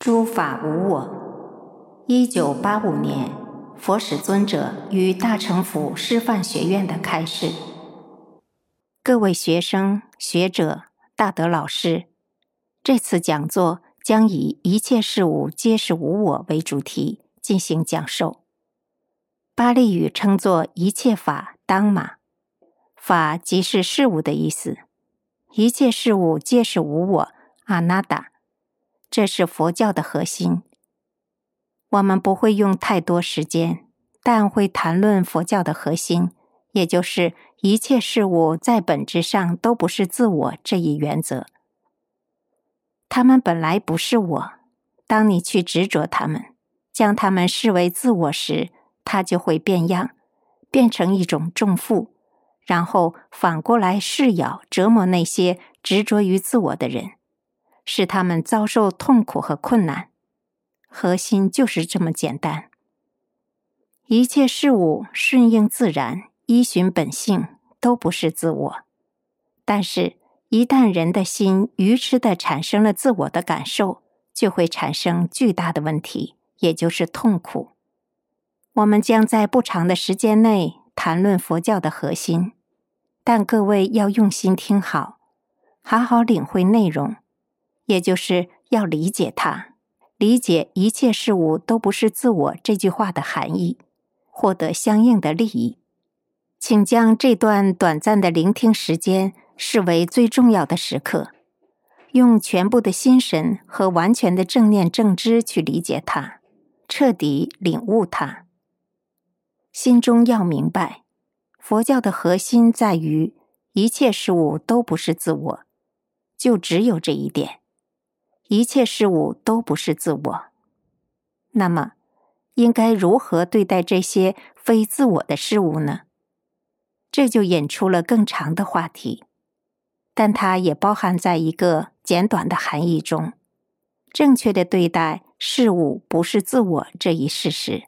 诸法无我。1985年，佛使尊者于大乘府师范学院的开示。各位学生、学者、大德老师，这次讲座将以一切事物皆是无我为主题进行讲授。巴利语称作一切法当玛，法即是事物的意思，一切事物皆是无我阿那达，这是佛教的核心。我们不会用太多时间，但会谈论佛教的核心，也就是一切事物在本质上都不是自我这一原则。它们本来不是我，当你去执着它们，将它们视为自我时，它就会变样，变成一种重负，然后反过来噬咬折磨那些执着于自我的人，使他们遭受痛苦和困难。核心就是这么简单。一切事物顺应自然，依循本性，都不是自我。但是一旦人的心愚痴地产生了自我的感受，就会产生巨大的问题，也就是痛苦。我们将在不长的时间内谈论佛教的核心，但各位要用心听好，好好领会内容，也就是要理解它，理解一切事物都不是自我这句话的含义，获得相应的利益。请将这段短暂的聆听时间视为最重要的时刻，用全部的心神和完全的正念正知去理解它，彻底领悟它。心中要明白，佛教的核心在于一切事物都不是自我，就只有这一点，一切事物都不是自我。那么应该如何对待这些非自我的事物呢？这就引出了更长的话题，但它也包含在一个简短的含义中，正确的对待事物不是自我这一事实。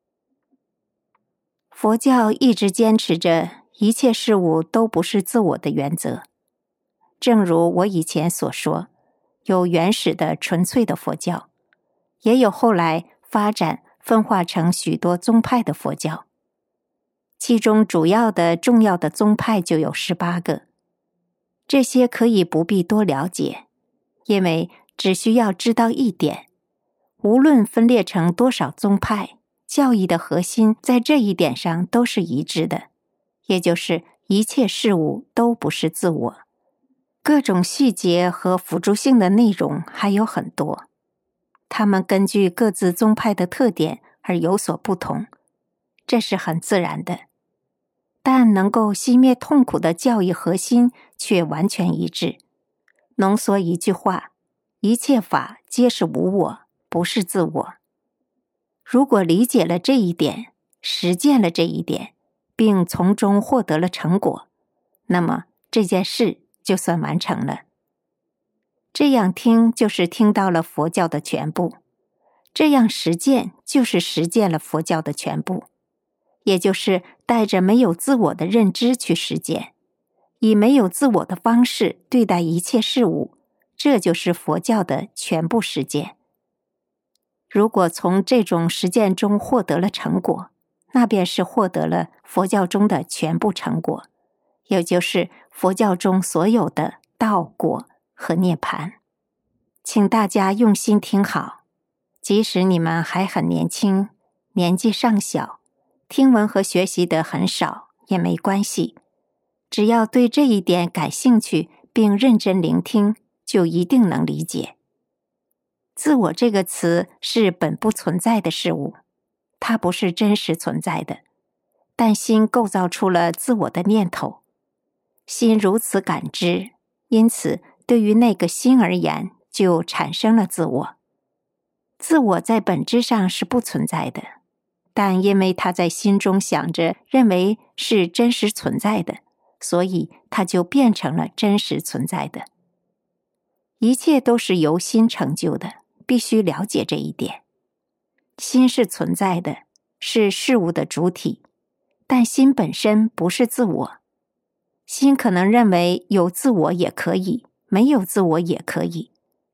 佛教一直坚持着一切事物都不是自我的原则。正如我以前所说，有原始的纯粹的佛教，也有后来发展分化成许多宗派的佛教，其中主要的重要的宗派就有18个。这些可以不必多了解，因为只需要知道一点，无论分裂成多少宗派，教义的核心在这一点上都是一致的，也就是一切事物都不是自我。各种细节和辅助性的内容还有很多，它们根据各自宗派的特点而有所不同，这是很自然的。但能够熄灭痛苦的教义核心却完全一致。浓缩一句话，一切法皆是无我，不是自我。如果理解了这一点，实践了这一点，并从中获得了成果，那么这件事就算完成了。这样听就是听到了佛教的全部，这样实践就是实践了佛教的全部，也就是带着没有自我的认知去实践，以没有自我的方式对待一切事物，这就是佛教的全部实践。如果从这种实践中获得了成果，那便是获得了佛教中的全部成果，也就是佛教中所有的道果和涅槃。请大家用心听好，即使你们还很年轻，年纪尚小，听闻和学习的很少也没关系，只要对这一点感兴趣并认真聆听，就一定能理解。自我这个词是本不存在的事物，它不是真实存在的，但心构造出了自我的念头，心如此感知，因此对于那个心而言就产生了自我。自我在本质上是不存在的，但因为他在心中想着认为是真实存在的，所以它就变成了真实存在的。一切都是由心成就的，必须了解这一点。心是存在的，是事物的主体，但心本身不是自我。心可能认为有自我也可以，没有自我也可以，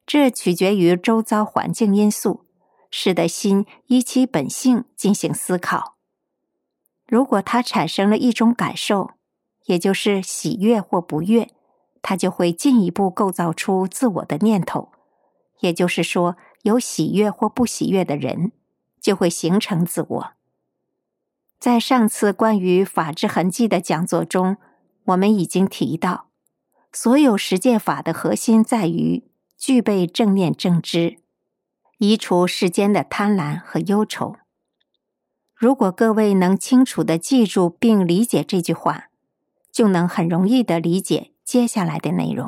这取决于周遭环境因素，使得心依其本性进行思考。如果它产生了一种感受，也就是喜悦或不悦，它就会进一步构造出自我的念头，也就是说，有喜悦或不喜悦的人，就会形成自我。在上次关于法之痕迹的讲座中，我们已经提到，所有实践法的核心在于具备正念正知，移除世间的贪婪和忧愁。如果各位能清楚地记住并理解这句话，就能很容易地理解接下来的内容。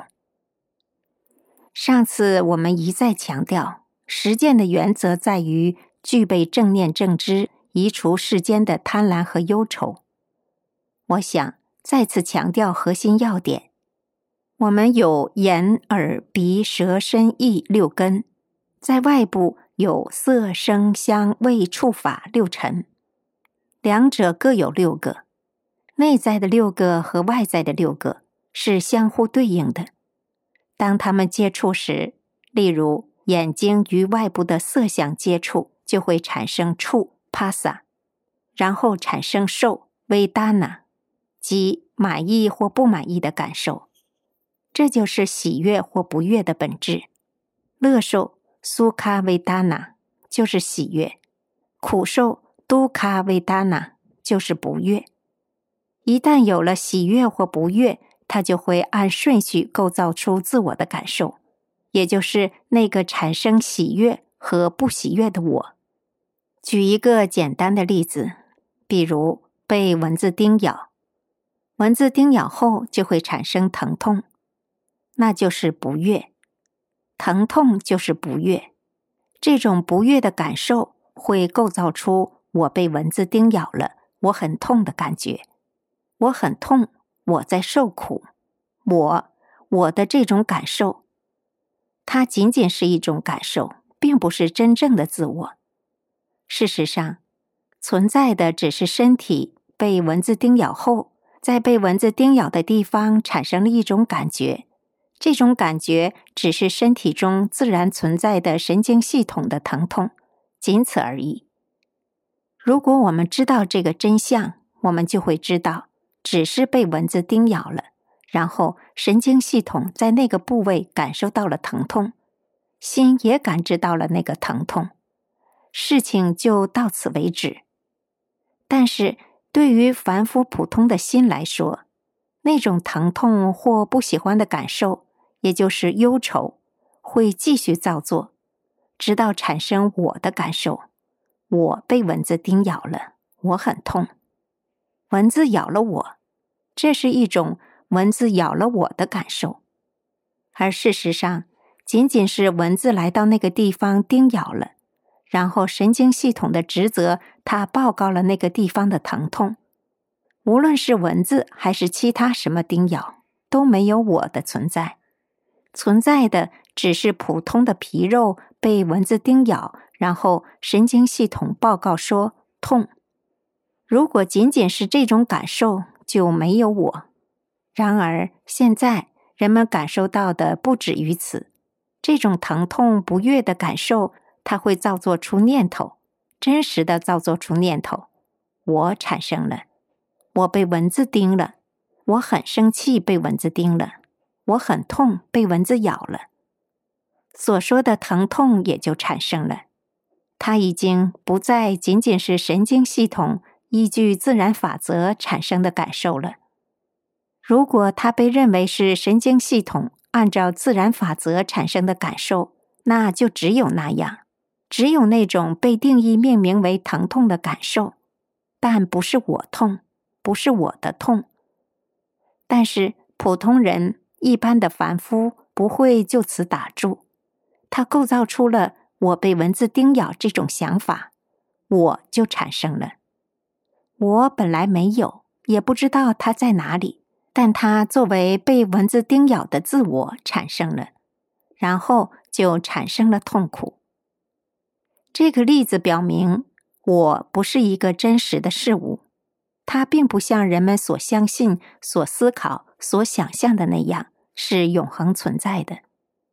上次我们一再强调，实践的原则在于具备正念正知，移除世间的贪婪和忧愁。我想再次强调核心要点。我们有眼、耳、鼻、舌、身、意六根，在外部有色、声、香、味、触、法六尘，两者各有6个。内在的6个和外在的6个是相互对应的。当它们接触时，例如眼睛与外部的色相接触，就会产生触 pasa， 然后产生受 vedana， 即满意或不满意的感受。这就是喜悦或不悦的本质。乐受 sukha vedana 就是喜悦，苦受 dukkha vedana 就是不悦。一旦有了喜悦或不悦，它就会按顺序构造出自我的感受，也就是那个产生喜悦和不喜悦的我。举一个简单的例子，比如被蚊子叮咬，蚊子叮咬后就会产生疼痛，那就是不悦。疼痛就是不悦，这种不悦的感受会构造出我被蚊子叮咬了，我很痛的感觉。我很痛，我在受苦，我的这种感受，它仅仅是一种感受，并不是真正的自我。事实上，存在的只是身体被蚊子叮咬后，在被蚊子叮咬的地方产生了一种感觉，这种感觉只是身体中自然存在的神经系统的疼痛，仅此而已。如果我们知道这个真相，我们就会知道只是被蚊子叮咬了，然后神经系统在那个部位感受到了疼痛，心也感知到了那个疼痛，事情就到此为止。但是对于凡夫普通的心来说，那种疼痛或不喜欢的感受，也就是忧愁，会继续造作，直到产生我的感受。我被蚊子叮咬了，我很痛。蚊子咬了我，这是一种蚊子咬了我的感受。而事实上，仅仅是蚊子来到那个地方叮咬了，然后神经系统的职责，它报告了那个地方的疼痛。无论是蚊子还是其他什么叮咬，都没有我的存在。存在的只是普通的皮肉被蚊子叮咬，然后神经系统报告说痛。如果仅仅是这种感受，就没有我。然而现在人们感受到的不止于此，这种疼痛不悦的感受，它会造作出念头，真实的造作出念头。我产生了，我被蚊子叮了，我很生气被蚊子叮了，我很痛被蚊子咬了。所说的疼痛也就产生了，它已经不再仅仅是神经系统依据自然法则产生的感受了。如果它被认为是神经系统按照自然法则产生的感受，那就只有那样，只有那种被定义命名为疼痛的感受，但不是我痛，不是我的痛。但是普通人，一般的凡夫不会就此打住，他构造出了我被蚊子叮咬这种想法，我就产生了。我本来没有，也不知道它在哪里，但它作为被蚊子叮咬的自我产生了，然后就产生了痛苦。这个例子表明，我不是一个真实的事物，它并不像人们所相信、所思考、所想象的那样是永恒存在的。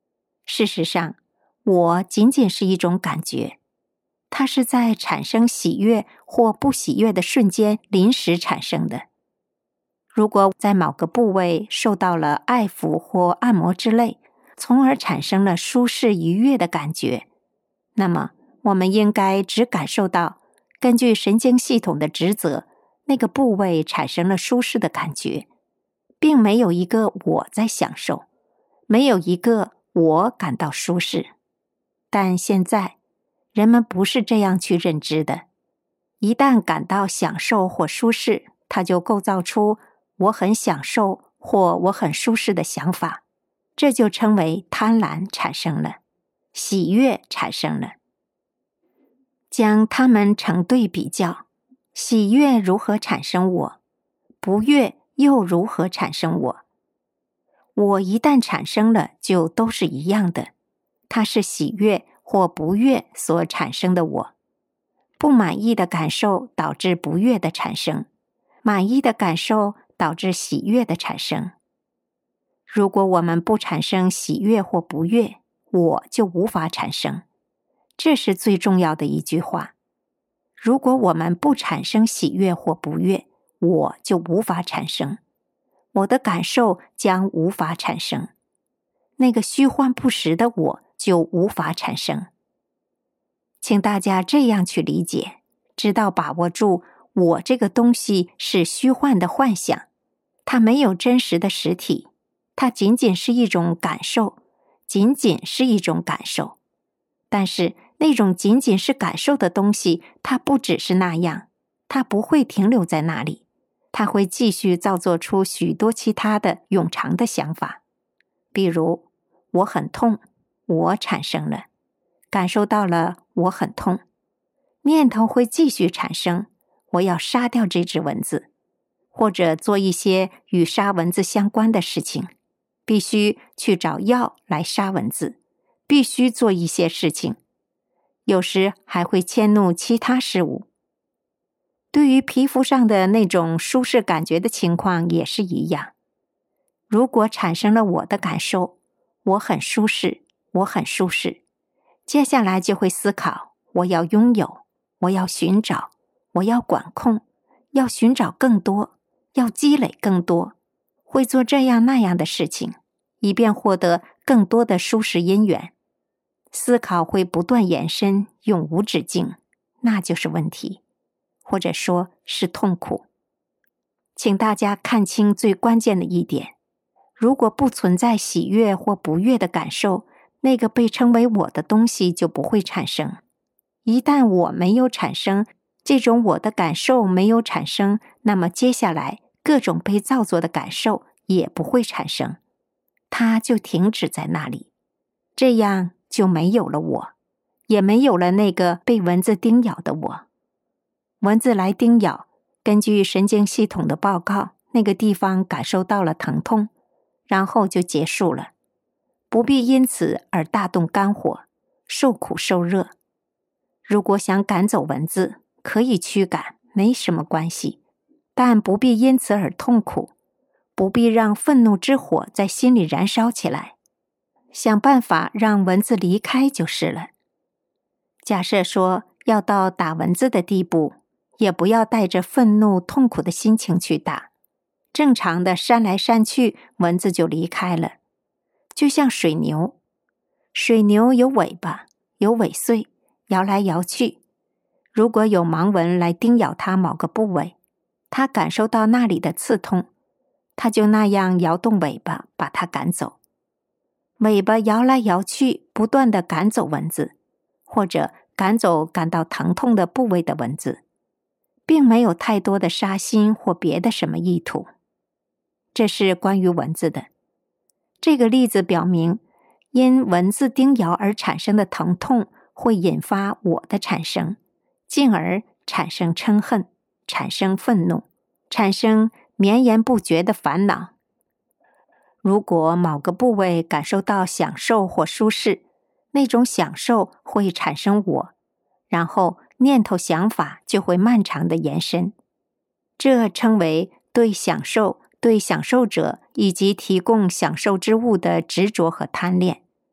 事实上，我仅仅是一种感觉，它是在产生喜悦或不喜悦的瞬间临时产生的。如果在某个部位受到了爱抚或按摩之类，从而产生了舒适愉悦的感觉，那么我们应该只感受到根据神经系统的职责，那个部位产生了舒适的感觉，并没有一个我在享受，没有一个我感到舒适。但现在人们不是这样去认知的，一旦感到享受或舒适，它就构造出我很享受或我很舒适的想法，这就称为贪婪产生了，喜悦产生了。将它们成对比较，喜悦如何产生我，不悦又如何产生我？我一旦产生了，就都是一样的，它是喜悦或不悦所产生的我。不满意的感受导致不悦的产生，满意的感受导致喜悦的产生。如果我们不产生喜悦或不悦，我就无法产生。这是最重要的一句话。如果我们不产生喜悦或不悦，我就无法产生。我的感受将无法产生。那个虚幻不实的我就无法产生。请大家这样去理解，知道把握住我这个东西是虚幻的幻想，它没有真实的实体，它仅仅是一种感受，仅仅是一种感受。但是那种仅仅是感受的东西，它不只是那样，它不会停留在那里，它会继续造作出许多其他的永长的想法。比如，我很痛，我产生了，感受到了我很痛，念头会继续产生，我要杀掉这只蚊子，或者做一些与杀蚊子相关的事情，必须去找药来杀蚊子，必须做一些事情，有时还会迁怒其他事物。对于皮肤上的那种舒适感觉的情况也是一样。如果产生了我的感受，我很舒适，我很舒适，接下来就会思考，我要拥有，我要寻找，我要管控，要寻找更多，要积累更多，会做这样那样的事情，以便获得更多的舒适因缘。思考会不断延伸，永无止境，那就是问题，或者说是痛苦。请大家看清最关键的一点，如果不存在喜悦或不悦的感受，那个被称为我的东西就不会产生。一旦我没有产生，这种我的感受没有产生，那么接下来各种被造作的感受也不会产生，它就停止在那里。这样就没有了我，也没有了那个被蚊子叮咬的我。蚊子来叮咬，根据神经系统的报告，那个地方感受到了疼痛，然后就结束了，不必因此而大动肝火，受苦受热。如果想赶走蚊子，可以驱赶，没什么关系，但不必因此而痛苦，不必让愤怒之火在心里燃烧起来，想办法让蚊子离开就是了。假设说要到打蚊子的地步，也不要带着愤怒痛苦的心情去打，正常的扇来扇去，蚊子就离开了。就像水牛，水牛有尾巴，有尾穗，摇来摇去。如果有盲蚊来叮咬它某个部位，它感受到那里的刺痛，它就那样摇动尾巴把它赶走。尾巴摇来摇去，不断地赶走蚊子，或者赶走感到疼痛的部位的蚊子，并没有太多的杀心或别的什么意图。这是关于蚊子的。这个例子表明，因蚊子叮咬而产生的疼痛会引发我的产生，进而产生嗔恨，产生愤怒，产生绵延不绝的烦恼。如果某个部位感受到享受或舒适，那种享受会产生我，然后念头想法就会漫长的延伸。这称为对享受、对享受者以及提供享受之物的执着和贪恋。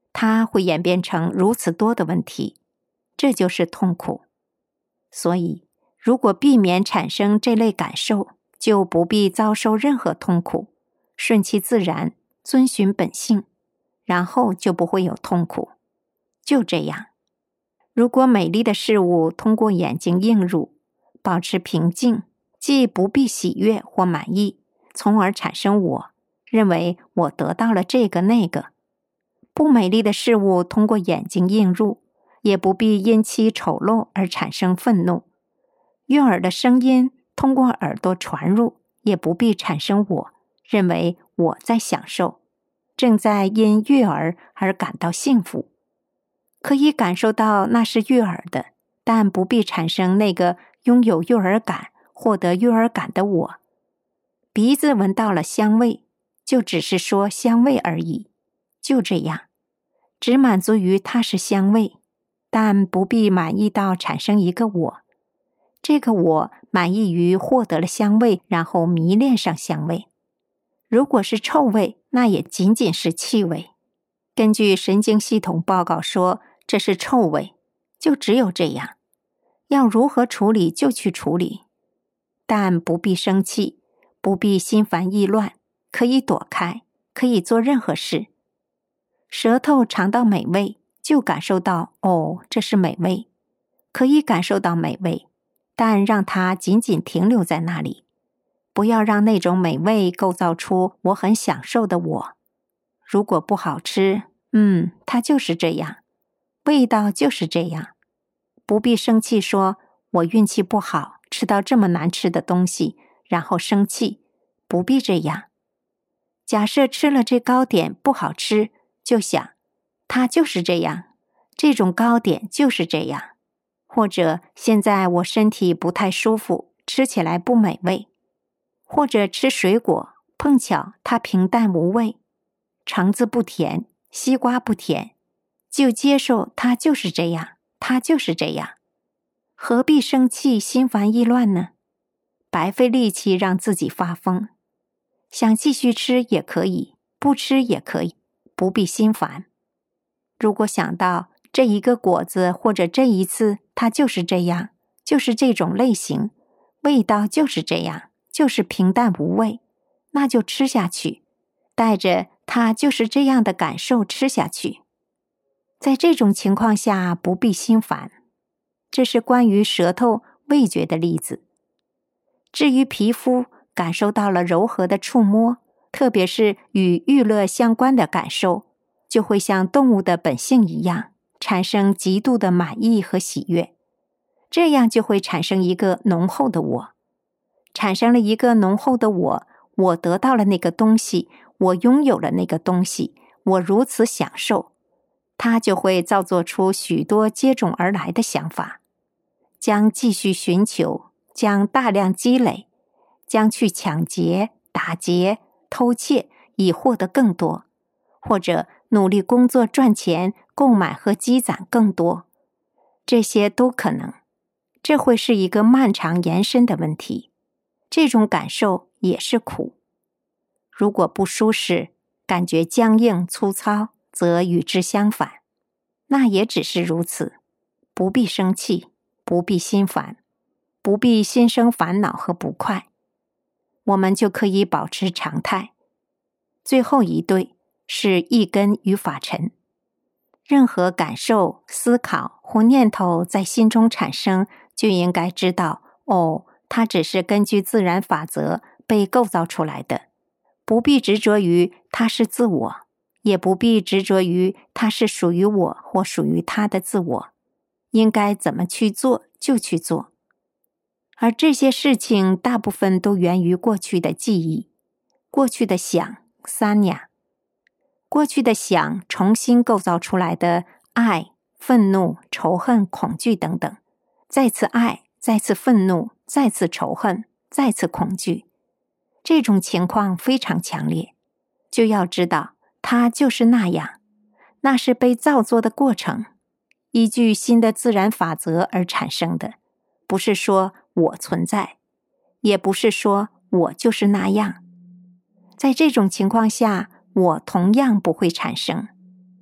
它会演变成如此多的问题，这就是痛苦。所以，如果避免产生这类感受，就不必遭受任何痛苦，顺其自然，遵循本性，然后就不会有痛苦。就这样，如果美丽的事物通过眼睛映入，保持平静，既不必喜悦或满意，从而产生我，认为我得到了这个那个。不美丽的事物通过眼睛映入，也不必因其丑陋而产生愤怒。悦耳的声音通过耳朵传入，也不必产生我，认为我在享受，正在因悦耳而感到幸福。可以感受到那是悦耳的，但不必产生那个拥有悦耳感、获得悦耳感的我。鼻子闻到了香味，就只是说香味而已，就这样，只满足于它是香味，但不必满意到产生一个我。这个我满意于获得了香味，然后迷恋上香味。如果是臭味，那也仅仅是气味。根据神经系统报告说，这是臭味，就只有这样。要如何处理就去处理，但不必生气，不必心烦意乱，可以躲开，可以做任何事。舌头尝到美味，就感受到，哦，这是美味，可以感受到美味，但让它仅仅停留在那里，不要让那种美味构造出我很享受的我。如果不好吃，它就是这样，味道就是这样。不必生气说，我运气不好，吃到这么难吃的东西，然后生气，不必这样。假设吃了这糕点不好吃，就想，它就是这样，这种糕点就是这样。或者现在我身体不太舒服，吃起来不美味。或者吃水果，碰巧它平淡无味，橙子不甜，西瓜不甜，就接受它就是这样，它就是这样。何必生气，心烦意乱呢？白费力气让自己发疯。想继续吃也可以，不吃也可以，不必心烦。如果想到这一个果子或者这一次它就是这样，就是这种类型，味道就是这样，就是平淡无味，那就吃下去，带着它就是这样的感受吃下去。在这种情况下不必心烦。这是关于舌头味觉的例子。至于皮肤，感受到了柔和的触摸，特别是与娱乐相关的感受，就会像动物的本性一样，产生极度的满意和喜悦。这样就会产生一个浓厚的我。产生了一个浓厚的我，我得到了那个东西，我拥有了那个东西，我如此享受，它就会造作出许多接踵而来的想法，将继续寻求，将大量积累，将去抢劫、打劫、偷窃，以获得更多，或者努力工作赚钱，购买和积攒更多，这些都可能。这会是一个漫长延伸的问题。这种感受也是苦。如果不舒适，感觉僵硬粗糙，则与之相反。那也只是如此，不必生气，不必心烦，不必心生烦恼和不快，我们就可以保持常态。最后一对是意根与法尘。任何感受、思考或念头在心中产生，就应该知道，它只是根据自然法则被构造出来的，不必执着于它是自我，也不必执着于它是属于我或属于他的自我，应该怎么去做就去做。而这些事情大部分都源于过去的记忆，过去的想，sanya，过去的想重新构造出来的爱、愤怒、仇恨、恐惧等等，再次爱，再次愤怒，再次仇恨，再次恐惧。这种情况非常强烈，就要知道它就是那样，那是被造作的过程，依据新的自然法则而产生的，不是说我存在，也不是说我就是那样。在这种情况下，我同样不会产生。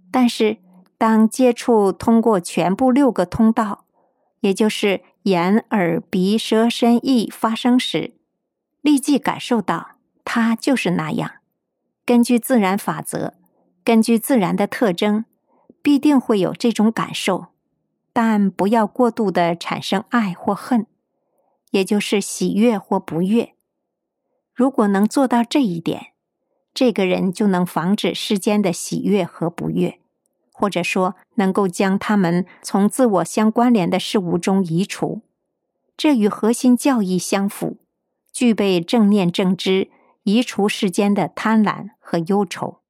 但是当接触通过全部6个通道，也就是眼、耳、鼻、舌、身、意发生时，立即感受到它就是那样。根据自然法则，根据自然的特征，必定会有这种感受，但不要过度的产生爱或恨，也就是喜悦或不悦。如果能做到这一点，这个人就能防止世间的喜悦和不悦，或者说能够将它们从自我相关联的事物中移除。这与核心教义相符，具备正念正知，移除世间的贪婪和忧愁。